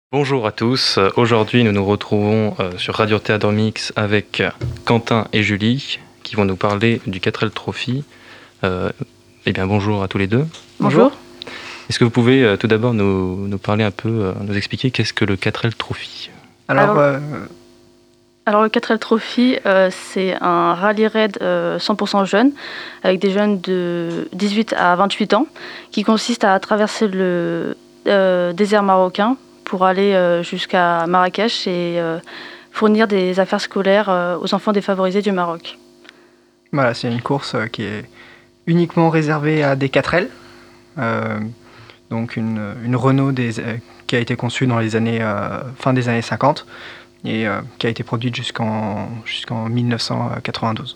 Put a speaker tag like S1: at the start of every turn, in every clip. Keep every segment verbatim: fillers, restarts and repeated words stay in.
S1: Bonjour à tous, aujourd'hui nous nous retrouvons euh, sur Radio Théâtre Mix avec Quentin et Julie qui vont nous parler du quatre L Trophy. Euh, eh bien bonjour à tous les deux.
S2: Bonjour.
S1: Est-ce que vous pouvez euh, tout d'abord nous, nous parler un peu, euh, nous expliquer qu'est-ce que le quatre L Trophy ?
S2: Alors, alors, euh... alors le quatre L Trophy, euh, c'est un rallye raid euh, cent pour cent jeunes, avec des jeunes de dix-huit à vingt-huit ans, qui consiste à traverser le euh, désert marocain pour aller euh, jusqu'à Marrakech et euh, fournir des affaires scolaires euh, aux enfants défavorisés du Maroc.
S3: Voilà, c'est une course euh, qui est uniquement réservée à des quatre L. Euh, donc une, une Renault des, euh, qui a été conçue dans les années, euh, fin des années cinquante et euh, qui a été produite jusqu'en, jusqu'en dix-neuf cent quatre-vingt-douze.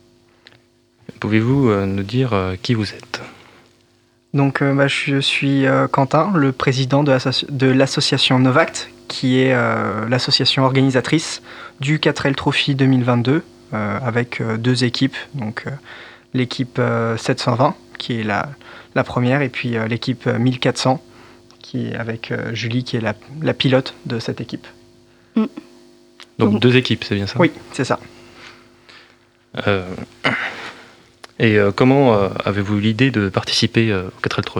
S1: Pouvez-vous euh, nous dire euh, qui vous êtes ?
S3: Donc euh, bah, je suis euh, Quentin, le président de, l'associ- de l'association Novact, qui est euh, l'association organisatrice du quatre L Trophy deux mille vingt-deux, euh, avec euh, deux équipes, donc euh, l'équipe euh, sept cent vingt, qui est la, la première, et puis euh, l'équipe mille quatre cents, qui est avec euh, Julie, qui est la, la pilote de cette équipe.
S2: Mm.
S1: Donc deux équipes, c'est bien ça ?
S3: Oui, c'est ça.
S1: Euh... Et euh, comment euh, avez-vous eu l'idée de participer euh, au quatre L Trophy ?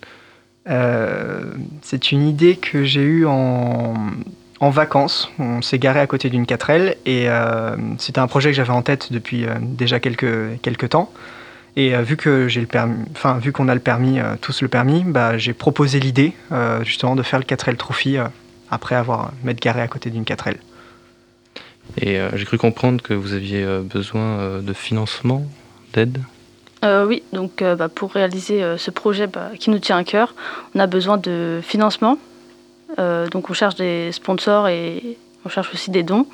S3: euh, C'est une idée que j'ai eue en, en vacances. On s'est garé à côté d'une quatre L et euh, c'était un projet que j'avais en tête depuis euh, déjà quelques, quelques temps. Et euh, vu que j'ai le permis, enfin vu qu'on a le permis, euh, tous le permis, bah, j'ai proposé l'idée euh, justement de faire le quatre L Trophy euh, après avoir m'être garé à côté d'une quatre L.
S1: Et euh, j'ai cru comprendre que vous aviez euh, besoin euh, de financement, d'aide ?
S2: Euh, oui, donc euh, bah, pour réaliser euh, ce projet bah, qui nous tient à cœur, on a besoin de financement. Euh, donc on cherche des sponsors et on cherche aussi des dons.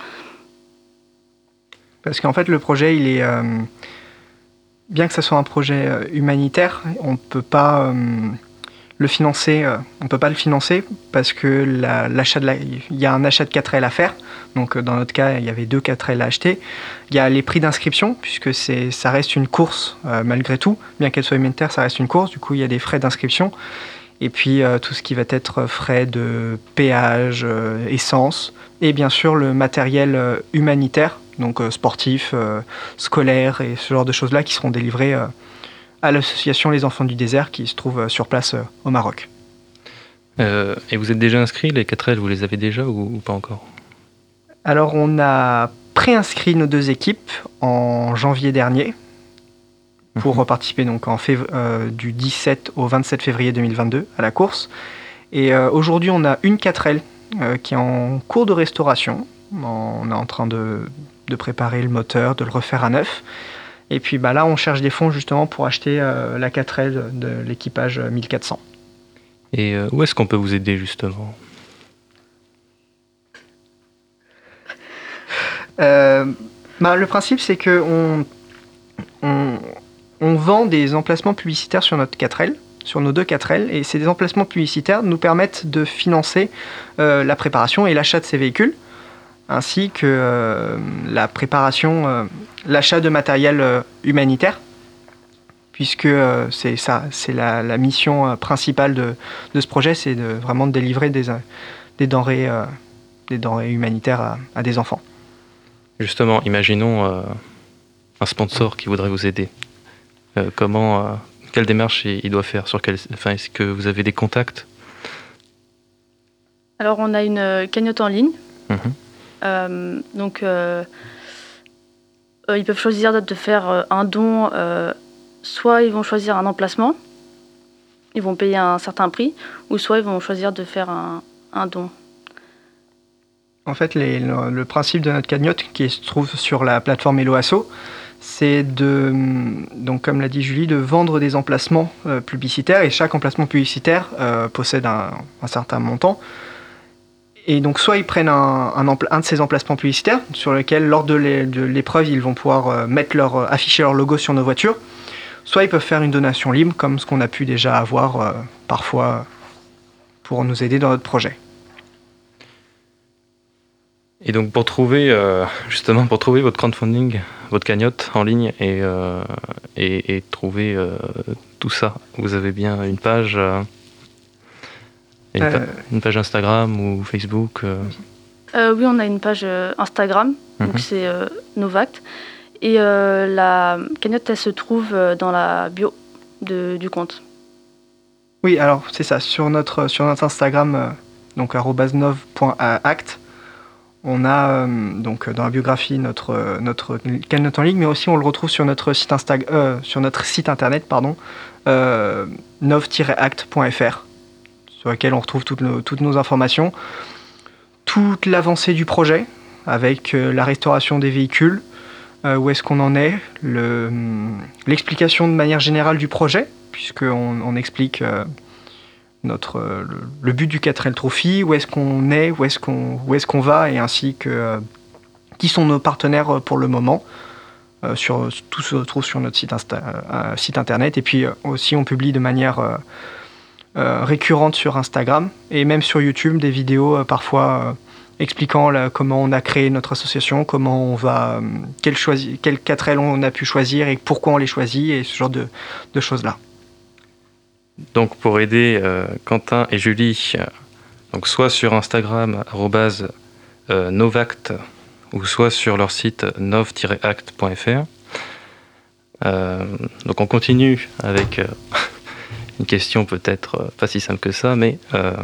S3: Parce qu'en fait le projet, il est, euh, bien que ce soit un projet euh, humanitaire, on peut pas euh, le financer. Euh, on peut pas le financer parce que la, l'achat de la, il y a un achat de quatre L à faire. Donc dans notre cas, il y avait deux quatre L à acheter. Il y a les prix d'inscription, puisque c'est, ça reste une course euh, malgré tout. Bien qu'elle soit humanitaire, ça reste une course. Du coup, il y a des frais d'inscription. Et puis euh, tout ce qui va être frais de péage, euh, essence. Et bien sûr, le matériel euh, humanitaire, donc euh, sportif, euh, scolaire et ce genre de choses-là qui seront délivrés euh, à l'association Les Enfants du Désert qui se trouve euh, sur place euh, au Maroc.
S1: Euh, et vous êtes déjà inscrits, les quatre L, vous les avez déjà ou, ou pas encore ?
S3: Alors on a préinscrit nos deux équipes en janvier dernier pour mmh. participer donc en fév- euh, du dix-sept au vingt-sept février deux mille vingt-deux à la course. Et euh, aujourd'hui on a une quatre L euh, qui est en cours de restauration. On est en train de, de préparer le moteur, de le refaire à neuf. Et puis bah, là on cherche des fonds justement pour acheter euh, la quatre L de l'équipage mille quatre cents.
S1: Et euh, où est-ce qu'on peut vous aider justement ?
S3: Euh, bah, le principe, c'est qu'on on, on vend des emplacements publicitaires sur notre quatre L, sur nos deux quatre L, et ces emplacements publicitaires nous permettent de financer euh, la préparation et l'achat de ces véhicules, ainsi que euh, la préparation, euh, l'achat de matériel euh, humanitaire, puisque euh, c'est ça, c'est la, la mission euh, principale de, de ce projet, c'est de vraiment de délivrer des, des, denrées, euh, des denrées humanitaires à, à des enfants.
S1: Justement, imaginons euh, un sponsor qui voudrait vous aider. Euh, comment, euh, quelle démarche il doit faire sur quel, enfin, est-ce que vous avez des contacts ?
S2: Alors on a une cagnotte en ligne.
S1: Mmh.
S2: Euh, donc euh, euh, ils peuvent choisir de faire un don. Euh, soit ils vont choisir un emplacement, ils vont payer un certain prix, ou soit ils vont choisir de faire un, un don.
S3: En fait, les, le, le principe de notre cagnotte, qui se trouve sur la plateforme Helloasso, c'est de, donc comme l'a dit Julie, de vendre des emplacements euh, publicitaires, et chaque emplacement publicitaire euh, possède un, un certain montant. Et donc soit ils prennent un, un, empla- un de ces emplacements publicitaires, sur lequel lors de, l'é- de l'épreuve, ils vont pouvoir euh, mettre leur, euh, afficher leur logo sur nos voitures, soit ils peuvent faire une donation libre, comme ce qu'on a pu déjà avoir euh, parfois pour nous aider dans notre projet.
S1: Et donc pour trouver euh, justement pour trouver votre crowdfunding, votre cagnotte en ligne et euh, et, et trouver euh, tout ça, vous avez bien une page euh, Et une,
S3: Euh,
S1: pa- une page Instagram ou Facebook euh,
S2: Euh, oui, on a une page euh, Instagram, donc
S1: Mhm.
S2: c'est euh, Novact. Et euh, la cagnotte, elle se trouve euh, dans la bio de- du compte.
S3: Oui, alors c'est ça, sur notre, sur notre Instagram, euh, donc arobase nov point act, on a euh, donc dans la biographie notre, euh, notre cagnotte en ligne, mais aussi on le retrouve sur notre site, Insta- euh, sur notre site internet, pardon, euh, nov tiret act point f r, sur lequel on retrouve toutes nos, toutes nos informations, toute l'avancée du projet, avec euh, la restauration des véhicules, euh, où est-ce qu'on en est, le, hum, l'explication de manière générale du projet, puisqu'on on explique euh, notre, euh, le, le but du quatre L Trophy, où est-ce qu'on est, où est-ce qu'on, où est-ce qu'on va, et ainsi que euh, qui sont nos partenaires pour le moment. Euh, sur, tout se trouve sur notre site, Insta, euh, site internet, et puis euh, aussi on publie de manière euh, euh, récurrente sur Instagram, et même sur YouTube, des vidéos euh, parfois euh, expliquant là, comment on a créé notre association, comment on va, euh, quel, choisi, quel quatre L on a pu choisir, et pourquoi on les choisit, et ce genre de, de choses-là.
S1: Donc pour aider euh, Quentin et Julie, euh, donc soit sur Instagram arobase, euh, novact ou soit sur leur site nov tiret act point f r. Euh, donc on continue avec euh, une question peut-être euh, pas si simple que ça, mais euh,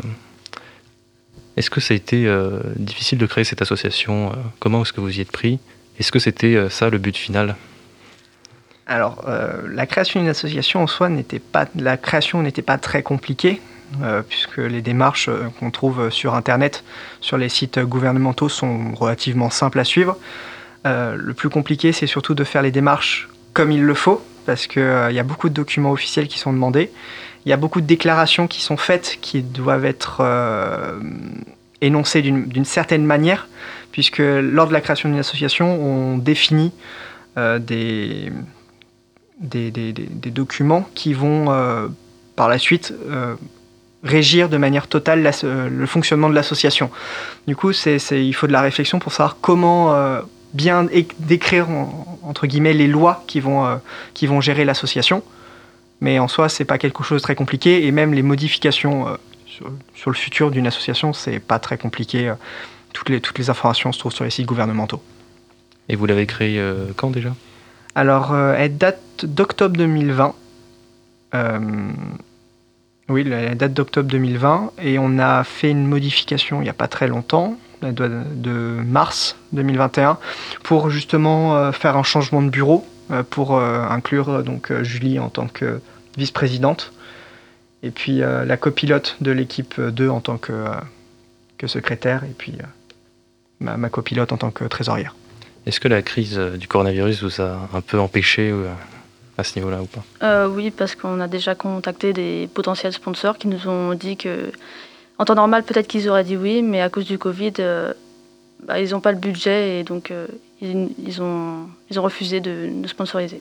S1: est-ce que ça a été euh, difficile de créer cette association? euh, Comment est-ce que vous y êtes pris? Est-ce que c'était euh, ça le but final?
S3: Alors, euh, la création d'une association en soi n'était pas, la création n'était pas très compliquée, euh, puisque les démarches euh, qu'on trouve sur Internet, sur les sites gouvernementaux, sont relativement simples à suivre. Euh, le plus compliqué, c'est surtout de faire les démarches comme il le faut, parce qu'il euh, y a beaucoup de documents officiels qui sont demandés. Il y a beaucoup de déclarations qui sont faites, qui doivent être euh, énoncées d'une, d'une certaine manière, puisque lors de la création d'une association, on définit euh, des... Des, des, des, des documents qui vont euh, par la suite euh, régir de manière totale la, euh, le fonctionnement de l'association. Du coup, c'est, c'est, il faut de la réflexion pour savoir comment euh, bien é- décrire en, entre guillemets les lois qui vont, euh, qui vont gérer l'association. Mais en soi, c'est pas quelque chose de très compliqué, et même les modifications euh, sur, sur le futur d'une association, c'est pas très compliqué. Toutes les, toutes les informations se trouvent sur les sites gouvernementaux.
S1: Et vous l'avez créé euh, quand déjà?
S3: Alors, euh, elle date d'octobre deux mille vingt. Euh, oui, elle date d'octobre deux mille vingt. Et on a fait une modification il n'y a pas très longtemps, elle doit de mars deux mille vingt et un, pour justement euh, faire un changement de bureau, euh, pour euh, inclure euh, donc, euh, Julie en tant que vice-présidente, et puis euh, la copilote de l'équipe deux en tant que, euh, que secrétaire, et puis euh, ma, ma copilote en tant que trésorière.
S1: Est-ce que la crise du coronavirus vous a un peu empêché euh, à ce niveau-là ou pas?
S2: Euh, oui, parce qu'on a déjà contacté des potentiels sponsors qui nous ont dit que, en temps normal, peut-être qu'ils auraient dit oui, mais à cause du Covid, euh, bah, ils n'ont pas le budget et donc euh, ils, ils, ont, ils ont refusé de nous sponsoriser.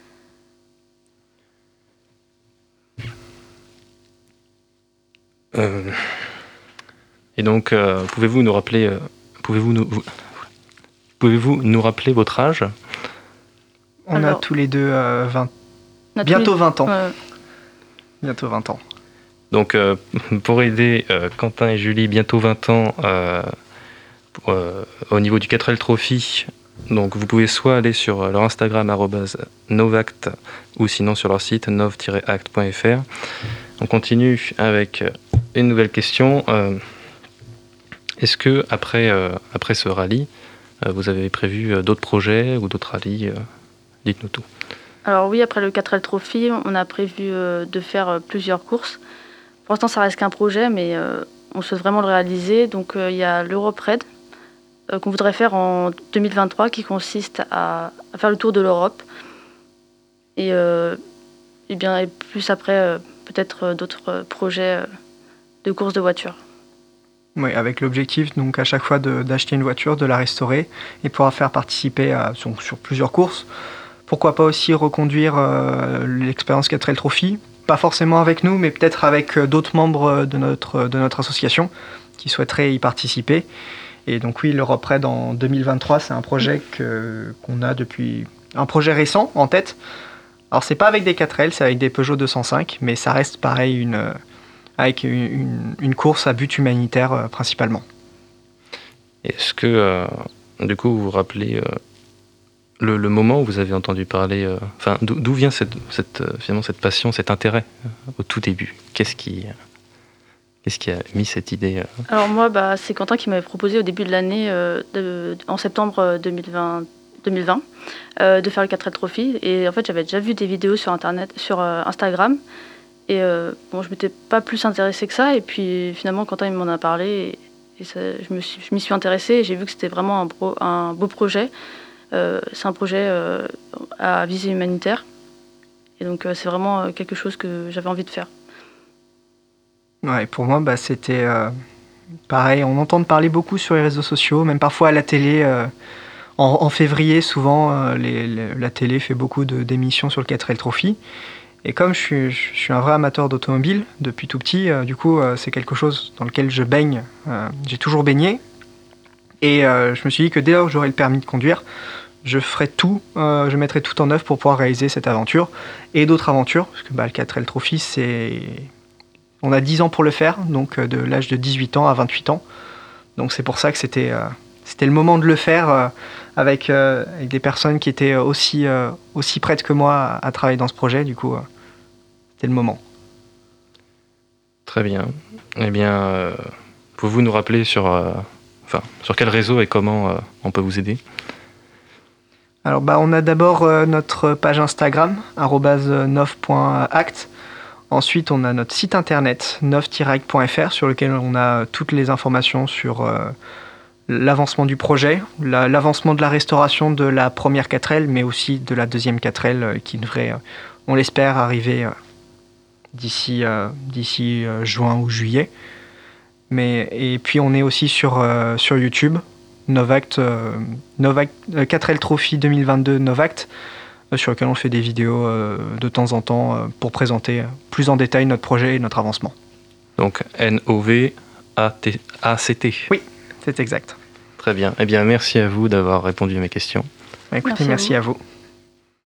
S1: Euh, et donc, euh, pouvez-vous nous rappeler, euh, pouvez-vous nous, vous- pouvez-vous nous rappeler votre âge?
S3: On
S2: Alors,
S3: a tous les deux euh, vingt,
S2: On a tous
S3: bientôt
S2: les-
S3: vingt ans.
S2: Ouais,
S3: Bientôt vingt ans.
S1: Donc, euh, pour aider euh, Quentin et Julie, bientôt vingt ans, euh, pour, euh, au niveau du quatre L Trophy, donc vous pouvez soit aller sur leur Instagram arobase novact ou sinon sur leur site nov tiret act point f r. On continue avec une nouvelle question. Euh, est-ce que après, euh, après ce rallye, euh, vous avez prévu euh, d'autres projets ou d'autres rallyes? euh, Dites-nous tout.
S2: Alors oui, après le quatre L Trophy, on a prévu euh, de faire euh, plusieurs courses. Pour l'instant, ça reste qu'un projet, mais euh, on souhaite vraiment le réaliser. Donc euh, il y a l'Europe Raid euh, qu'on voudrait faire en deux mille vingt-trois, qui consiste à, à faire le tour de l'Europe. Et, euh, et bien et plus après, euh, peut-être euh, d'autres euh, projets euh, de courses de voitures.
S3: Oui, avec l'objectif donc à chaque fois de- d'acheter une voiture, de la restaurer et pouvoir faire participer à, sur, sur plusieurs courses. Pourquoi pas aussi reconduire euh, l'expérience quatre L Trophy, pas forcément avec nous, mais peut-être avec euh, d'autres membres de notre, de notre association qui souhaiteraient y participer. Et donc oui, l'Europe Raid en deux mille vingt-trois, c'est un projet que, qu'on a depuis... un projet récent en tête. Alors c'est pas avec des quatre L, c'est avec des Peugeot deux cent cinq, mais ça reste pareil une, avec une, une, une course à but humanitaire euh, principalement.
S1: Est-ce que, euh, du coup, vous vous rappelez euh, le, le moment où vous avez entendu parler, euh, enfin, d'où, d'où vient cette, cette, euh, finalement cette passion, cet intérêt euh, au tout début? Qu'est-ce qui, euh, qu'est-ce qui a mis cette idée euh...
S2: Alors moi, bah, c'est Quentin qui m'avait proposé au début de l'année, euh, de, en septembre deux mille vingt, deux mille vingt euh, de faire le quatre L Trophy. Et en fait, j'avais déjà vu des vidéos sur Internet, sur euh, Instagram. Et euh, bon, je m'étais pas plus intéressée que ça. Et puis finalement, Quentin il m'en a parlé. Et, et ça, je, me suis, je m'y suis intéressée. Et j'ai vu que c'était vraiment un, beau, un beau projet. Euh, c'est un projet euh, à visée humanitaire. Et donc, euh, c'est vraiment quelque chose que j'avais envie de faire.
S3: Ouais, pour moi, bah, c'était euh, pareil. On entend parler beaucoup sur les réseaux sociaux, même parfois à la télé. Euh, en, en février, souvent, euh, les, les, la télé fait beaucoup de, d'émissions sur le quatre L Trophy. Et comme je suis, je suis un vrai amateur d'automobile depuis tout petit, euh, du coup, euh, c'est quelque chose dans lequel je baigne. Euh, j'ai toujours baigné. Et euh, je me suis dit que dès lors que j'aurai le permis de conduire, je ferai tout, euh, je mettrai tout en œuvre pour pouvoir réaliser cette aventure et d'autres aventures, parce que bah, le quatre L Trophy, c'est... on a dix ans pour le faire, donc de l'âge de dix-huit ans à vingt-huit ans. Donc c'est pour ça que c'était, euh, c'était le moment de le faire euh, avec, euh, avec des personnes qui étaient aussi, euh, aussi prêtes que moi à, à travailler dans ce projet. Du coup, euh, c'était le moment.
S1: Très bien. Eh bien, euh, pouvez-vous nous rappeler sur, euh, enfin, sur quel réseau et comment euh, on peut vous aider?
S3: Alors, bah, on a d'abord euh, notre page Instagram, arobase nov point act. Ensuite, on a notre site internet, nov tiret act point f r, sur lequel on a toutes les informations sur euh, l'avancement du projet, la, l'avancement de la restauration de la première quatre L, mais aussi de la deuxième quatre L euh, qui devrait, euh, on l'espère, arriver euh, d'ici, euh, d'ici euh, juin ou juillet. Mais, et puis, on est aussi sur, euh, sur YouTube. Novact, euh, Novact euh, quatre L Trophy deux mille vingt-deux Novact, euh, sur lequel on fait des vidéos euh, de temps en temps euh, pour présenter plus en détail notre projet et notre avancement.
S1: Donc N O V A C T.
S3: Oui, c'est exact.
S1: Très bien. Eh bien, merci à vous d'avoir répondu à mes questions.
S3: Bah, écoutez,
S2: Merci à
S3: merci
S2: vous.
S3: à vous.